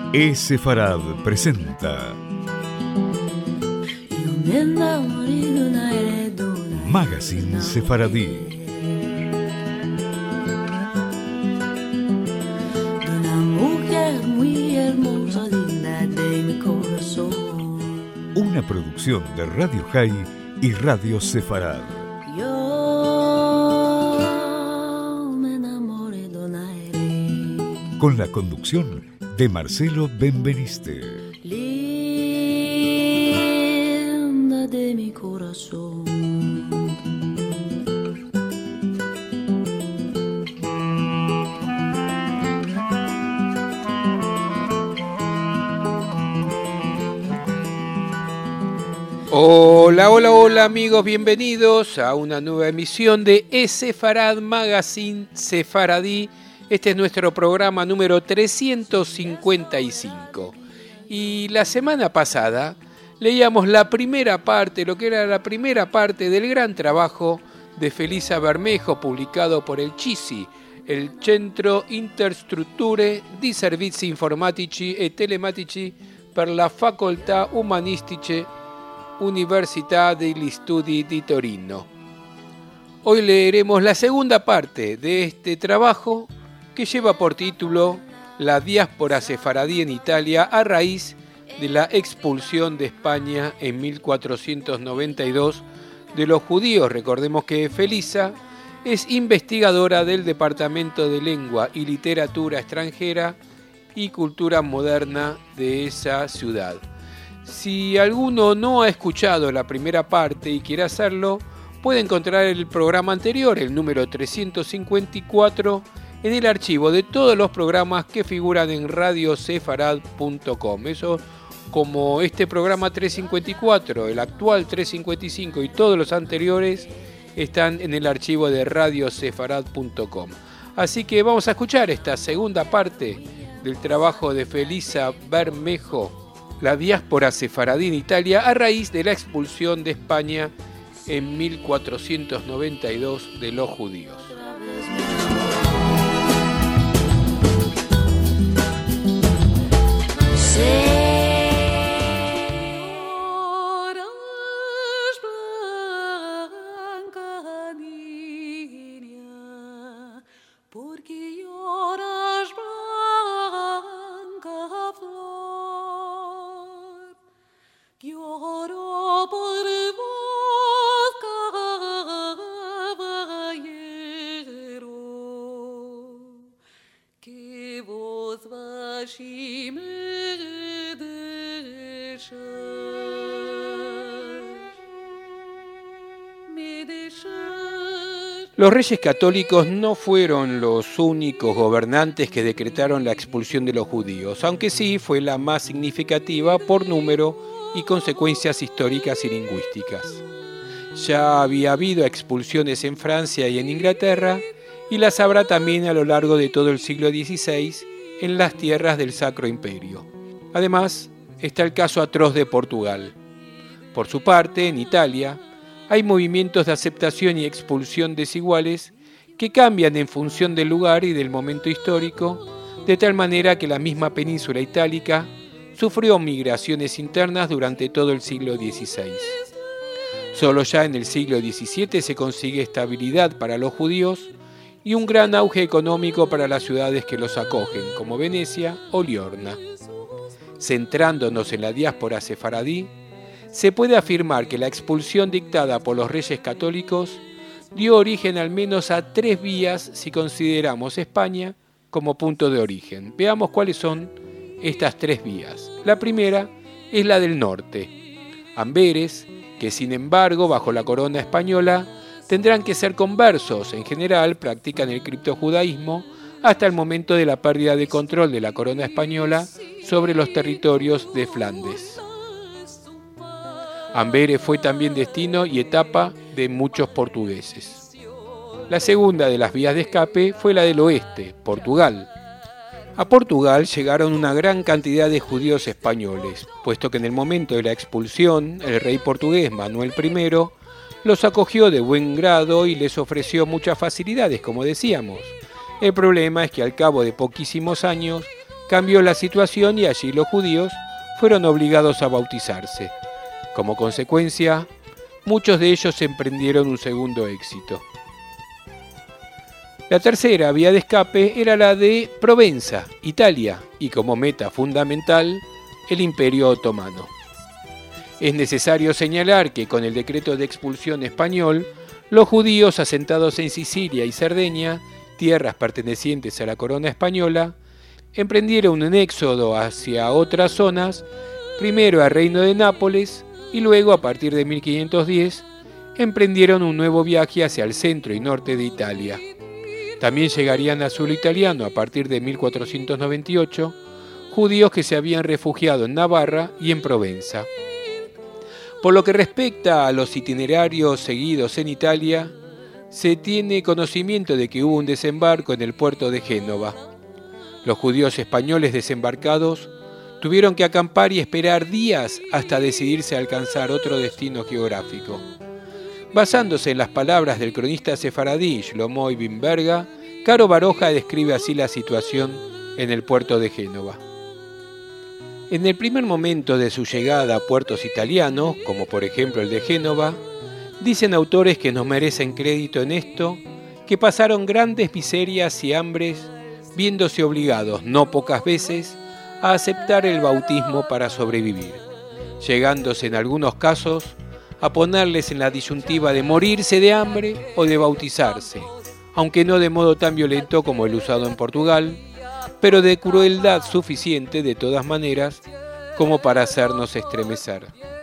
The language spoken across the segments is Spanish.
Sefarad presenta Magazine Sefaradí. Una producción de Radio High y Radio Sefarad. Con la conducción de Marcelo Benveniste. Linda de mi corazón. Hola amigos, bienvenidos a una nueva emisión de Sefarad Magazine Sefaradí. Este es nuestro programa número 355. Y la semana pasada leíamos la primera parte, lo que era la primera parte del gran trabajo de Felisa Bermejo, publicado por el CISI, el Centro Interstrutture di Servizi Informatici e Telematici per la Facoltà Umanistiche Università degli Studi di Torino. Hoy leeremos la segunda parte de este trabajo, que lleva por título La diáspora sefaradí en Italia a raíz de la expulsión de España en 1492 de los judíos. Recordemos que Felisa es investigadora del Departamento de Lengua y Literatura Extranjera y Cultura Moderna de esa ciudad. Si alguno no ha escuchado la primera parte y quiere hacerlo, puede encontrar el programa anterior, el número 354, en el archivo de todos los programas que figuran en radiosefarad.com. Eso, como este programa 354, el actual 355 y todos los anteriores están en el archivo de radiosefarad.com. Así que vamos a escuchar esta segunda parte del trabajo de Felisa Bermejo, La diáspora sefaradí en Italia a raíz de la expulsión de España en 1492 de los judíos. Los reyes católicos no fueron los únicos gobernantes que decretaron la expulsión de los judíos, aunque sí fue la más significativa por número y consecuencias históricas y lingüísticas. Ya había habido expulsiones en Francia y en Inglaterra, y las habrá también a lo largo de todo el siglo XVI en las tierras del Sacro Imperio. Además, está el caso atroz de Portugal. Por su parte, en Italia, hay movimientos de aceptación y expulsión desiguales que cambian en función del lugar y del momento histórico, de tal manera que la misma península itálica sufrió migraciones internas durante todo el siglo XVI. Solo ya en el siglo XVII se consigue estabilidad para los judíos y un gran auge económico para las ciudades que los acogen, como Venecia o Liorna. Centrándonos en la diáspora sefaradí, se puede afirmar que la expulsión dictada por los reyes católicos dio origen al menos a 3 vías si consideramos España como punto de origen. Veamos cuáles son estas 3 vías. La primera es la del norte. Amberes, que sin embargo bajo la corona española tendrán que ser conversos, en general practican el criptojudaísmo hasta el momento de la pérdida de control de la corona española sobre los territorios de Flandes. Amberes fue también destino y etapa de muchos portugueses. La segunda de las vías de escape fue la del oeste, Portugal. A Portugal llegaron una gran cantidad de judíos españoles, puesto que en el momento de la expulsión, el rey portugués Manuel I los acogió de buen grado y les ofreció muchas facilidades, como decíamos. El problema es que al cabo de poquísimos años cambió la situación y allí los judíos fueron obligados a bautizarse. Como consecuencia, muchos de ellos emprendieron un segundo éxito. La tercera vía de escape era la de Provenza, Italia, y como meta fundamental, el Imperio Otomano. Es necesario señalar que con el decreto de expulsión español, los judíos asentados en Sicilia y Cerdeña, tierras pertenecientes a la corona española, emprendieron un éxodo hacia otras zonas, primero al Reino de Nápoles y luego, a partir de 1510, emprendieron un nuevo viaje hacia el centro y norte de Italia. También llegarían al suelo italiano a partir de 1498, judíos que se habían refugiado en Navarra y en Provenza. Por lo que respecta a los itinerarios seguidos en Italia, se tiene conocimiento de que hubo un desembarco en el puerto de Génova. Los judíos españoles desembarcados tuvieron que acampar y esperar días hasta decidirse a alcanzar otro destino geográfico. Basándose en las palabras del cronista sefaradí Shlomo ibn Berga, Caro Baroja describe así la situación en el puerto de Génova. En el primer momento de su llegada a puertos italianos, como por ejemplo el de Génova, dicen autores que nos merecen crédito en esto, que pasaron grandes miserias y hambres, viéndose obligados, no pocas veces, a aceptar el bautismo para sobrevivir, llegándose en algunos casos a ponerles en la disyuntiva de morirse de hambre o de bautizarse, aunque no de modo tan violento como el usado en Portugal, pero de crueldad suficiente de todas maneras como para hacernos estremecer.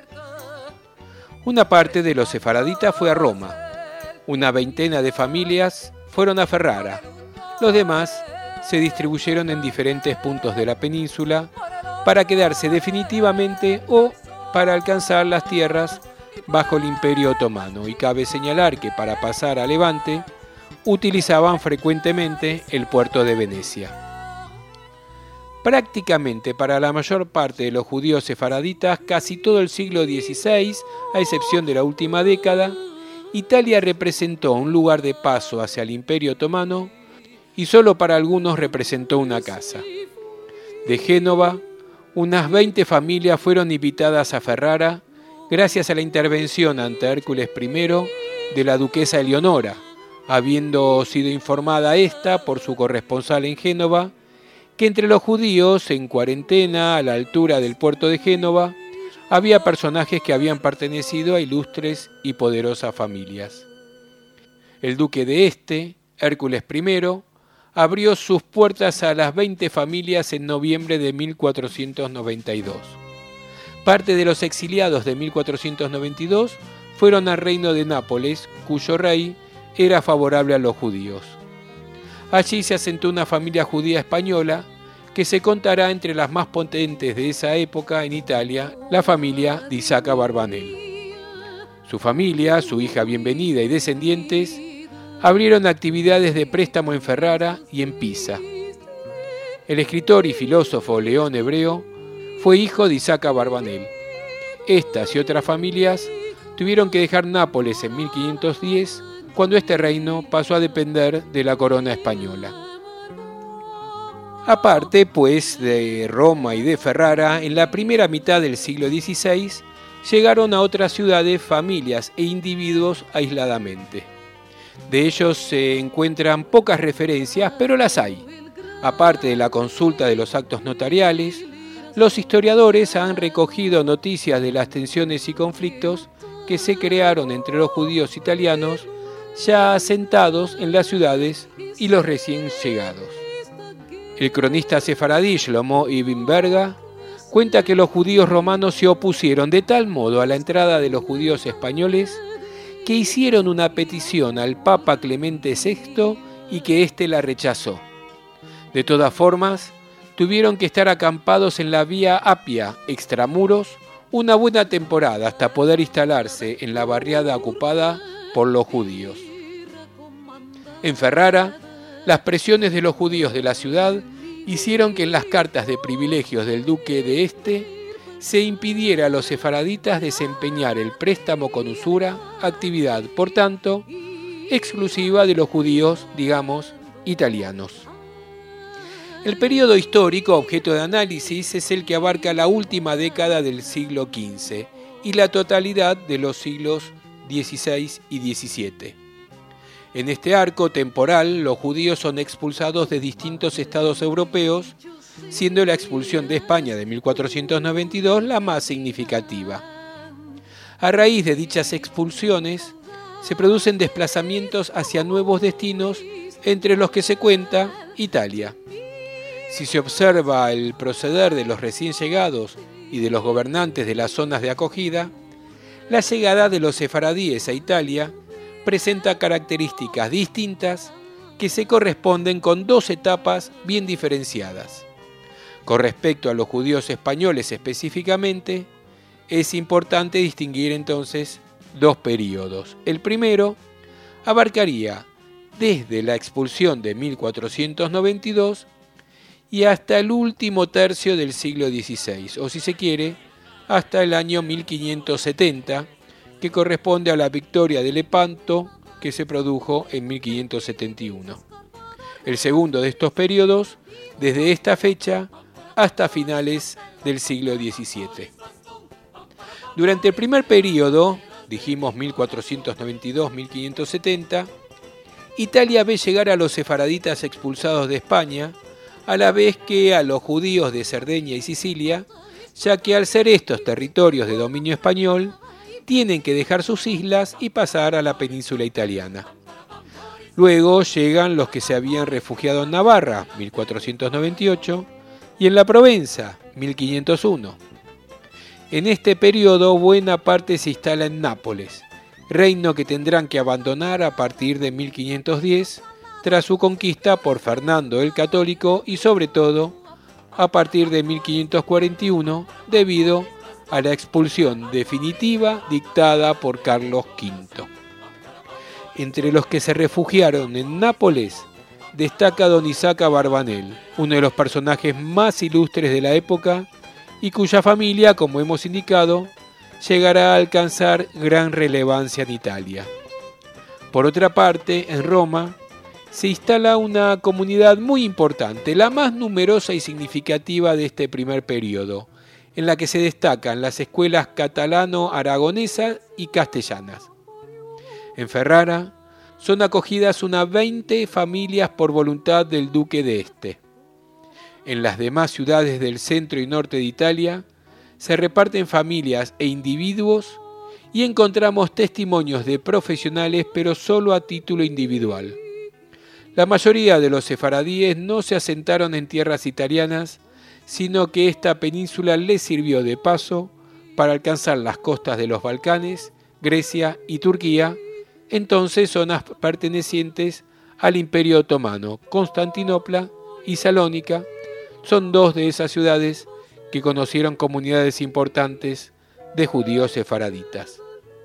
Una parte de los sefaraditas fue a Roma, una veintena de familias fueron a Ferrara, los demás se distribuyeron en diferentes puntos de la península para quedarse definitivamente o para alcanzar las tierras bajo el Imperio Otomano, y cabe señalar que para pasar a Levante utilizaban frecuentemente el puerto de Venecia. Prácticamente para la mayor parte de los judíos sefaraditas, casi todo el siglo XVI, a excepción de la última década, Italia representó un lugar de paso hacia el Imperio Otomano y solo para algunos representó una casa. De Génova, unas 20 familias fueron invitadas a Ferrara gracias a la intervención ante Hércules I de la duquesa Eleonora, habiendo sido informada esta por su corresponsal en Génova, que entre los judíos en cuarentena a la altura del puerto de Génova había personajes que habían pertenecido a ilustres y poderosas familias. El duque de Hércules I, abrió sus puertas a las 20 familias en noviembre de 1492. Parte de los exiliados de 1492 fueron al reino de Nápoles, cuyo rey era favorable a los judíos. Allí se asentó una familia judía española que se contará entre las más potentes de esa época en Italia, la familia de Isaac Abarbanel. Su familia, su hija Bienvenida y descendientes abrieron actividades de préstamo en Ferrara y en Pisa. El escritor y filósofo León Hebreo fue hijo de Isaac Abarbanel. Estas y otras familias tuvieron que dejar Nápoles en 1510, cuando este reino pasó a depender de la corona española. Aparte, pues, de Roma y de Ferrara, en la primera mitad del siglo XVI llegaron a otras ciudades familias e individuos aisladamente. De ellos se encuentran pocas referencias, pero las hay. Aparte de la consulta de los actos notariales, los historiadores han recogido noticias de las tensiones y conflictos que se crearon entre los judíos italianos ya asentados en las ciudades y los recién llegados. El cronista sefaradí Shlomo ibn Berga cuenta que los judíos romanos se opusieron de tal modo a la entrada de los judíos españoles que hicieron una petición al Papa Clemente VI y que éste la rechazó. De todas formas, tuvieron que estar acampados en la vía Apia, extramuros, una buena temporada hasta poder instalarse en la barriada ocupada por los judíos. En Ferrara, las presiones de los judíos de la ciudad hicieron que en las cartas de privilegios del duque de se impidiera a los sefaraditas desempeñar el préstamo con usura, actividad, por tanto, exclusiva de los judíos, digamos, italianos. El período histórico objeto de análisis es el que abarca la última década del siglo XV y la totalidad de los siglos XVI y XVII. En este arco temporal, los judíos son expulsados de distintos estados europeos, siendo la expulsión de España de 1492 la más significativa. A raíz de dichas expulsiones, se producen desplazamientos hacia nuevos destinos, entre los que se cuenta Italia. Si se observa el proceder de los recién llegados y de los gobernantes de las zonas de acogida, la llegada de los sefaradíes a Italia presenta características distintas que se corresponden con dos etapas bien diferenciadas. Con respecto a los judíos españoles específicamente, es importante distinguir entonces dos períodos. El primero abarcaría desde la expulsión de 1492 y hasta el último tercio del siglo XVI, o si se quiere, hasta el año 1570, que corresponde a la victoria de Lepanto, que se produjo en 1571. El segundo de estos periodos, desde esta fecha hasta finales del siglo XVII. Durante el primer período, dijimos 1492-1570, Italia ve llegar a los sefaraditas expulsados de España, a la vez que a los judíos de Cerdeña y Sicilia, ya que al ser estos territorios de dominio español, tienen que dejar sus islas y pasar a la península italiana. Luego llegan los que se habían refugiado en Navarra, 1498, y en la Provenza, 1501. En este periodo buena parte se instala en Nápoles, reino que tendrán que abandonar a partir de 1510, tras su conquista por Fernando el Católico y sobre todo a partir de 1541 debido a la expulsión definitiva dictada por Carlos V. Entre los que se refugiaron en Nápoles destaca don Isaac Abarbanel, uno de los personajes más ilustres de la época y cuya familia, como hemos indicado, llegará a alcanzar gran relevancia en Italia. Por otra parte, en Roma se instala una comunidad muy importante, la más numerosa y significativa de este primer periodo, en la que se destacan las escuelas catalano-aragonesas y castellanas. En Ferrara son acogidas unas 20 familias por voluntad del duque de Este. En las demás ciudades del centro y norte de Italia se reparten familias e individuos y encontramos testimonios de profesionales, pero solo a título individual. La mayoría de los sefaradíes no se asentaron en tierras italianas, sino que esta península les sirvió de paso para alcanzar las costas de los Balcanes, Grecia y Turquía, entonces zonas pertenecientes al Imperio Otomano. Constantinopla y Salónica son dos de esas ciudades que conocieron comunidades importantes de judíos sefaraditas.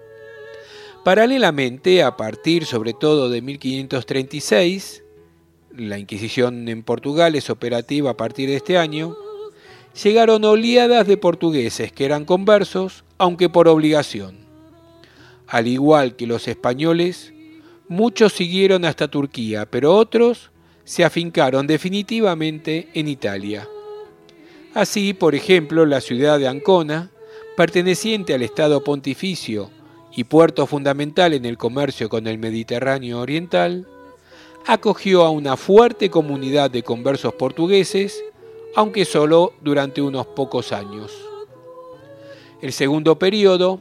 Paralelamente, a partir sobre todo de 1536, la Inquisición en Portugal es operativa a partir de este año, llegaron oleadas de portugueses que eran conversos, aunque por obligación. Al igual que los españoles, muchos siguieron hasta Turquía, pero otros se afincaron definitivamente en Italia. Así, por ejemplo, la ciudad de Ancona, perteneciente al Estado Pontificio y puerto fundamental en el comercio con el Mediterráneo oriental, acogió a una fuerte comunidad de conversos portugueses, aunque solo durante unos pocos años. El segundo periodo,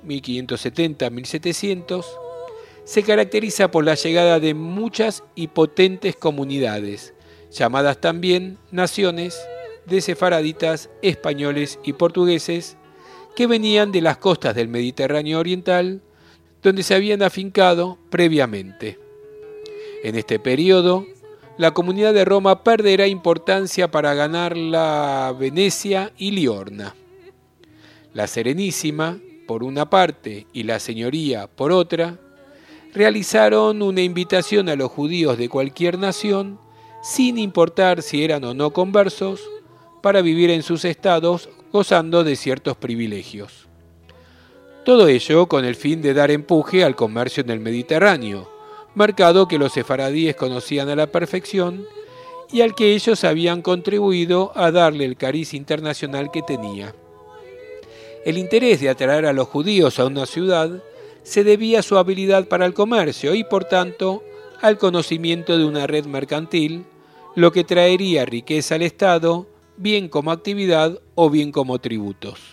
1570-1700, se caracteriza por la llegada de muchas y potentes comunidades, llamadas también naciones, de sefaraditas españoles y portugueses, que venían de las costas del Mediterráneo oriental, donde se habían afincado previamente. En este periodo, la comunidad de Roma perderá importancia para ganar la Venecia y Liorna. La Serenísima, por una parte, y la Señoría, por otra, realizaron una invitación a los judíos de cualquier nación, sin importar si eran o no conversos, para vivir en sus estados gozando de ciertos privilegios. Todo ello con el fin de dar empuje al comercio en el Mediterráneo, mercado que los sefaradíes conocían a la perfección y al que ellos habían contribuido a darle el cariz internacional que tenía. El interés de atraer a los judíos a una ciudad se debía a su habilidad para el comercio y, por tanto, al conocimiento de una red mercantil, lo que traería riqueza al Estado, bien como actividad o bien como tributos.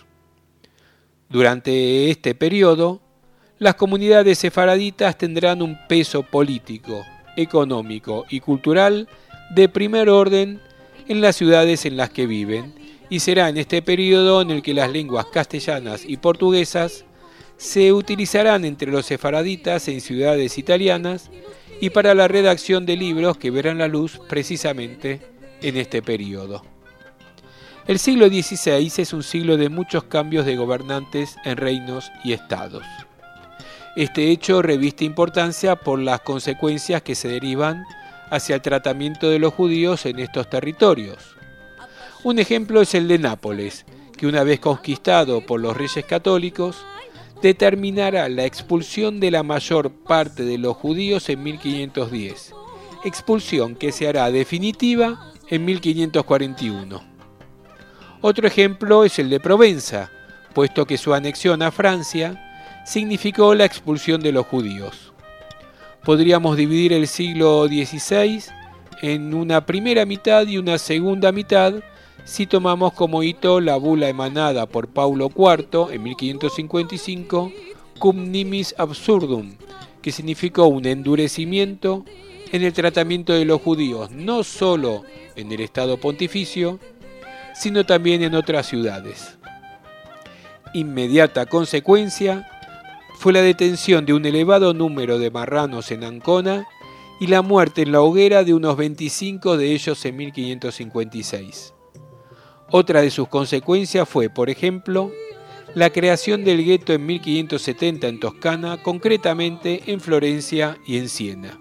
Durante este periodo, las comunidades sefaraditas tendrán un peso político, económico y cultural de primer orden en las ciudades en las que viven, y será en este periodo en el que las lenguas castellanas y portuguesas se utilizarán entre los sefaraditas en ciudades italianas y para la redacción de libros que verán la luz precisamente en este periodo. El siglo XVI es un siglo de muchos cambios de gobernantes en reinos y estados. Este hecho reviste importancia por las consecuencias que se derivan hacia el tratamiento de los judíos en estos territorios. Un ejemplo es el de Nápoles, que una vez conquistado por los reyes católicos, determinará la expulsión de la mayor parte de los judíos en 1510, expulsión que se hará definitiva en 1541. Otro ejemplo es el de Provenza, puesto que su anexión a Francia significó la expulsión de los judíos. Podríamos dividir el siglo XVI en una primera mitad y una segunda mitad si tomamos como hito la bula emanada por Paulo IV en 1555, Cum nimis absurdum, que significó un endurecimiento en el tratamiento de los judíos, no solo en el Estado Pontificio, sino también en otras ciudades. Inmediata consecuencia fue la detención de un elevado número de marranos en Ancona y la muerte en la hoguera de unos 25 de ellos en 1556. Otra de sus consecuencias fue, por ejemplo, la creación del gueto en 1570 en Toscana, concretamente en Florencia y en Siena.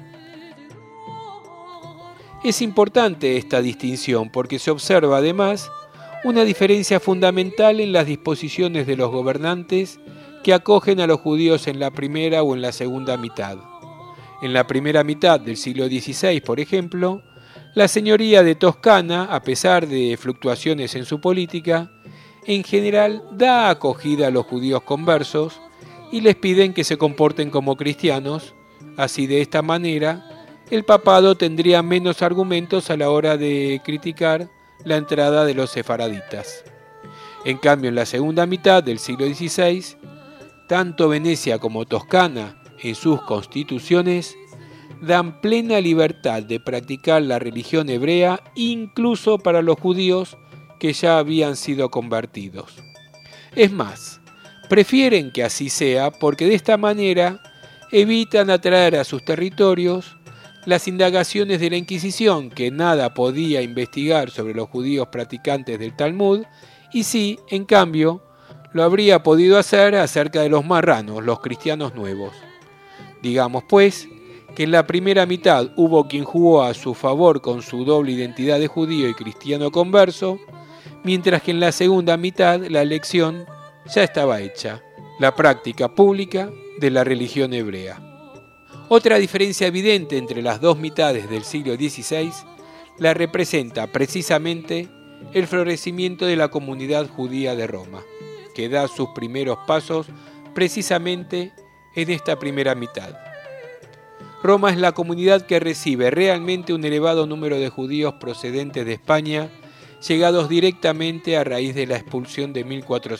Es importante esta distinción porque se observa además una diferencia fundamental en las disposiciones de los gobernantes que acogen a los judíos en la primera o en la segunda mitad. En la primera mitad del siglo XVI, por ejemplo, la señoría de Toscana, a pesar de fluctuaciones en su política, en general da acogida a los judíos conversos y les piden que se comporten como cristianos. Así, de esta manera, el papado tendría menos argumentos a la hora de criticar la entrada de los sefaraditas. En cambio, en la segunda mitad del siglo XVI, tanto Venecia como Toscana, en sus constituciones, dan plena libertad de practicar la religión hebrea incluso para los judíos que ya habían sido convertidos. Es más, prefieren que así sea porque de esta manera evitan atraer a sus territorios las indagaciones de la Inquisición, que nada podía investigar sobre los judíos practicantes del Talmud, y sí, en cambio, lo habría podido hacer acerca de los marranos, los cristianos nuevos. Digamos, pues, que en la primera mitad hubo quien jugó a su favor con su doble identidad de judío y cristiano converso, mientras que en la segunda mitad la elección ya estaba hecha, la práctica pública de la religión hebrea. Otra diferencia evidente entre las dos mitades del siglo XVI la representa precisamente el florecimiento de la comunidad judía de Roma, que da sus primeros pasos precisamente en esta primera mitad. Roma es la comunidad que recibe realmente un elevado número de judíos procedentes de España, llegados directamente a raíz de la expulsión de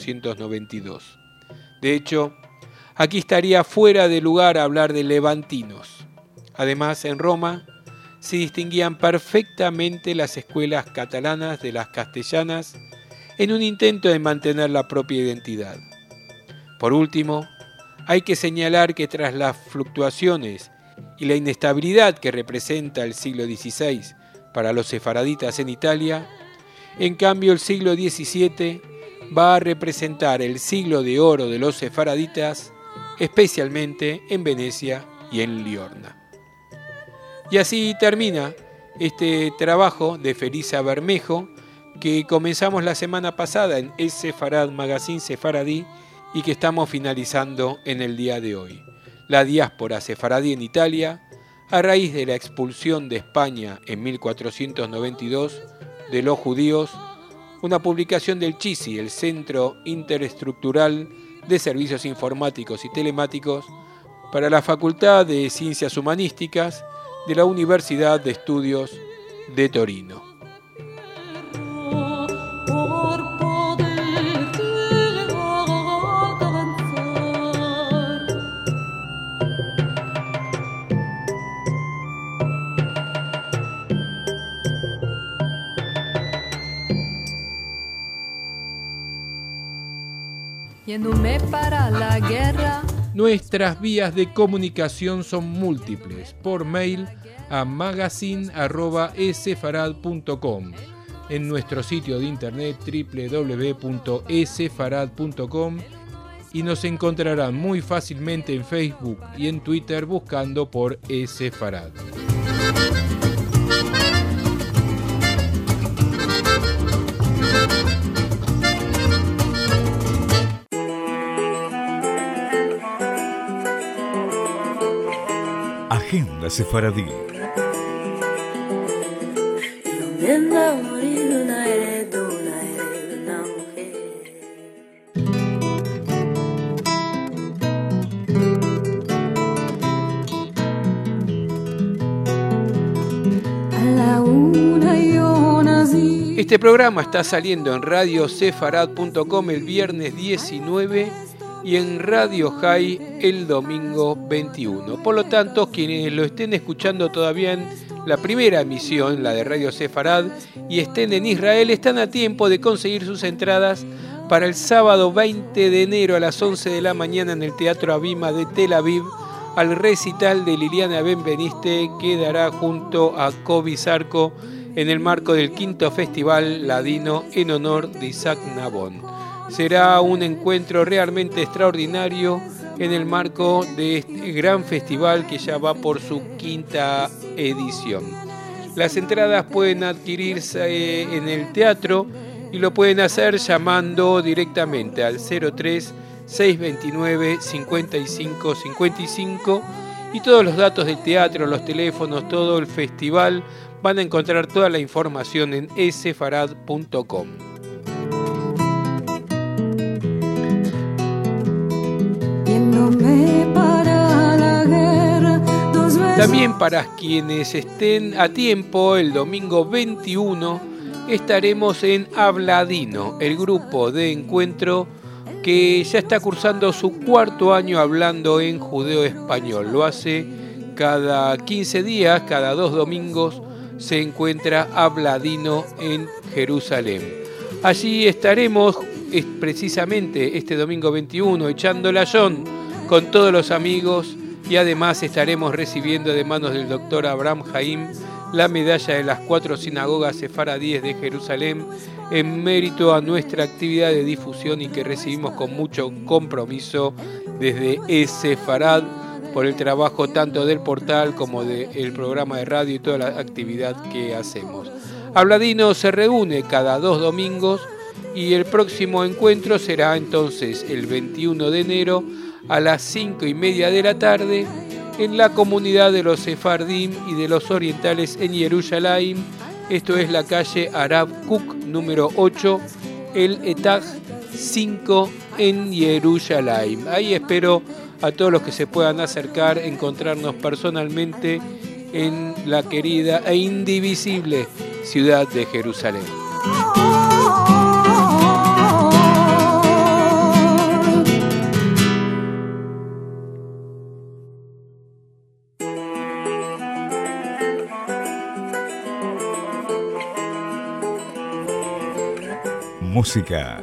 1492. De hecho, aquí estaría fuera de lugar hablar de levantinos. Además, en Roma se distinguían perfectamente las escuelas catalanas de las castellanas en un intento de mantener la propia identidad. Por último, hay que señalar que tras las fluctuaciones y la inestabilidad que representa el siglo XVI para los sefaraditas en Italia, en cambio el siglo XVII va a representar el siglo de oro de los sefaraditas, especialmente en Venecia y en Liorna. Y así termina este trabajo de Felisa Bermejo que comenzamos la semana pasada en El Sefarad Magazine Sefaradí y que estamos finalizando en el día de hoy. La diáspora sefaradí en Italia, a raíz de la expulsión de España en 1492 de los judíos, una publicación del CHISI, el Centro Interestructural de Servicios Informáticos y Telemáticos, para la Facultad de Ciencias Humanísticas de la Universidad de Estudios de Torino. Yéndome para la guerra. Nuestras vías de comunicación son múltiples. Por mail a magazine@esefarad.com, en nuestro sitio de internet www.esefarad.com, y nos encontrarán muy fácilmente en Facebook y en Twitter buscando por Esefarad. Agenda Sefaradí. Este programa está saliendo en radiosefarad.com el viernes 19 y en Radio High el domingo 21. Por lo tanto, quienes lo estén escuchando todavía en la primera emisión, la de Radio Sefarad, y estén en Israel, están a tiempo de conseguir sus entradas para el sábado 20 de enero a las 11 de la mañana en el Teatro Abima de Tel Aviv, al recital de Liliana Benveniste, que dará junto a Kobi Zarco en el marco del 5º Festival Ladino en honor de Isaac Nabón. Será un encuentro realmente extraordinario en el marco de este gran festival que ya va por su 5ª edición. Las entradas pueden adquirirse en el teatro y lo pueden hacer llamando directamente al 03 629 55 55, y todos los datos del teatro, los teléfonos, todo el festival, van a encontrar toda la información en esefarad.com. También para quienes estén a tiempo, el domingo 21 estaremos en Habladino, el grupo de encuentro que ya está cursando su 4º año hablando en judeo-español. Lo hace cada 15 días, cada 2 domingos se encuentra Habladino en Jerusalén. Allí estaremos precisamente este domingo 21 echando la John con todos los amigos, y además estaremos recibiendo de manos del doctor Abraham Haim la medalla de las 4 sinagogas sefaradíes de Jerusalén en mérito a nuestra actividad de difusión, y que recibimos con mucho compromiso desde Esefarad por el trabajo tanto del portal como del programa de radio y toda la actividad que hacemos. Habladino se reúne cada 2 domingos y el próximo encuentro será entonces el 21 de enero a las 5:30 de la tarde en la comunidad de los sefardim y de los orientales en Jerusalén. Esto es la calle Arab Cook número 8, el Etag 5 en Jerusalén. Ahí espero a todos los que se puedan acercar, encontrarnos personalmente en la querida e indivisible ciudad de Jerusalén. Música.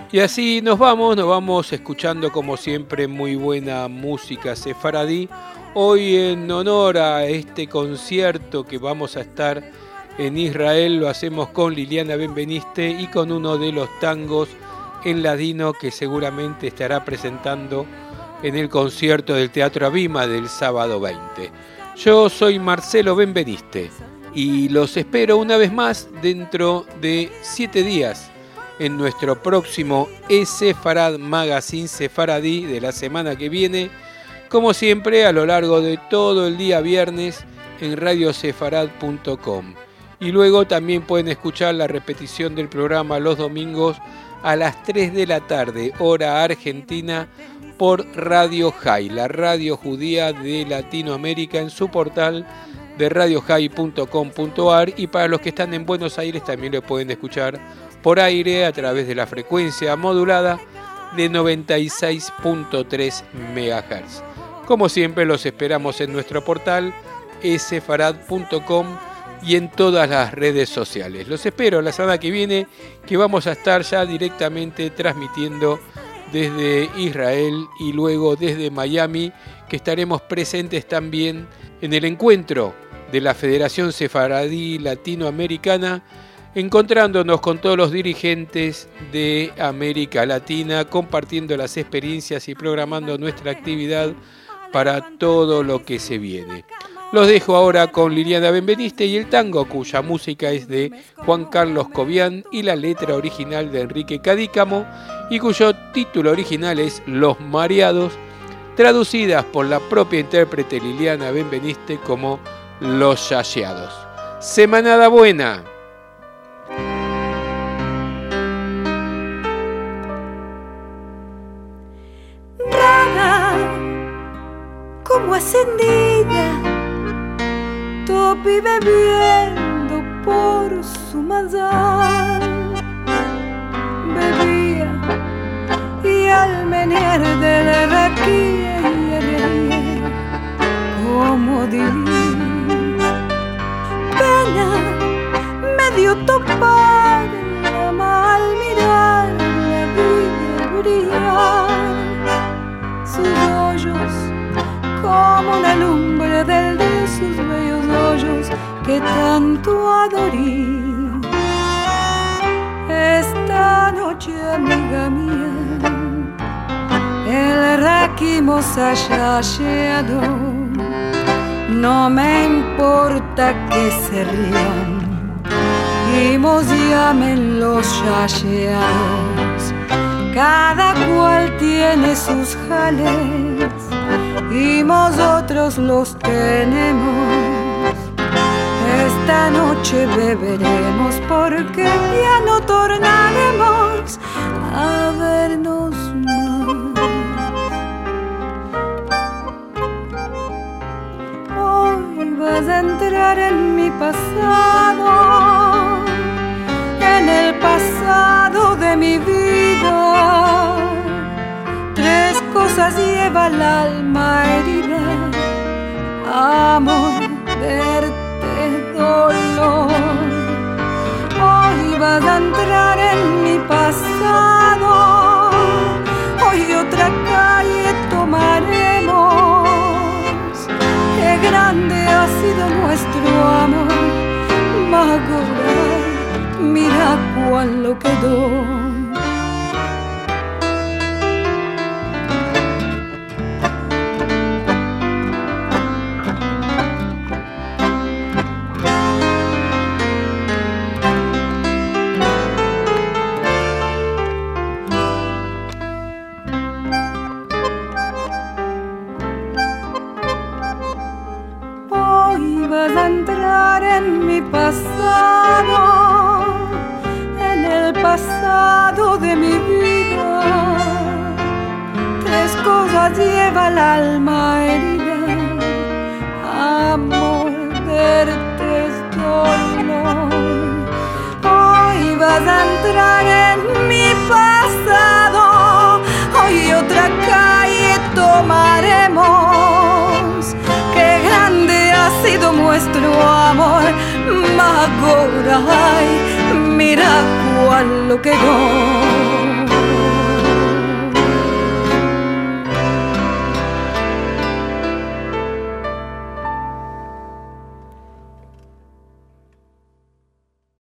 Y así nos vamos escuchando como siempre muy buena música sefaradí. Hoy en honor a este concierto que vamos a estar en Israel lo hacemos con Liliana Benveniste y con uno de los tangos en ladino que seguramente estará presentando en el concierto del Teatro Abima del sábado 20. Yo soy Marcelo Benveniste y los espero una vez más dentro de 7 días en nuestro próximo Sefarad Magazine Sefaradí de la semana que viene, como siempre a lo largo de todo el día viernes en radiosefarad.com. Y luego también pueden escuchar la repetición del programa los domingos a las 3 de la tarde, hora argentina, por Radio High, la radio judía de Latinoamérica, en su portal de radiohigh.com.ar, y para los que están en Buenos Aires también lo pueden escuchar por aire a través de la frecuencia modulada de 96.3 MHz. Como siempre los esperamos en nuestro portal sefarad.com y en todas las redes sociales. Los espero la semana que viene, que vamos a estar ya directamente transmitiendo desde Israel y luego desde Miami, que estaremos presentes también en el encuentro de la Federación Sefaradí Latinoamericana, encontrándonos con todos los dirigentes de América Latina, compartiendo las experiencias y programando nuestra actividad para todo lo que se viene. Los dejo ahora con Liliana Benveniste y el tango, cuya música es de Juan Carlos Cobian y la letra original de Enrique Cadícamo, y cuyo título original es Los Mareados, traducidas por la propia intérprete Liliana Benveniste como Los Yayeados. Semanada buena. Como ascendida, Topi bebiendo por su mazal, bebía y al menear del raquí, como diría, pena me dio topar la mal mirar, la vi brillar sus hoyos como una lumbre de sus bellos hoyos que tanto adorí. Esta noche, amiga mía, el raquimo se haya llegado. No me importa que se rían y nos llamen los yayeados. Cada cual tiene sus jales y nosotros los tenemos. Esta noche beberemos porque ya no tornaremos a vernos más. Hoy vas a entrar en mi pasado, en el pasado de mi vida. 3 cosas lleva el alma herida: amor, verte, dolor. Hoy vas a entrar en mi pasado, hoy otra calle tomaremos. Qué grande ha sido nuestro amor, Magoray, mira cuán lo quedó. Vas a entrar en mi pasado, en el pasado de mi vida. 3 cosas lleva el alma herida: amor, verte, dolor. Hoy vas a entrar en mi pasado, hoy otra calle tomaremos. Qué grande ha sido nuestro amor, Magoray, mira cuál lo quedó.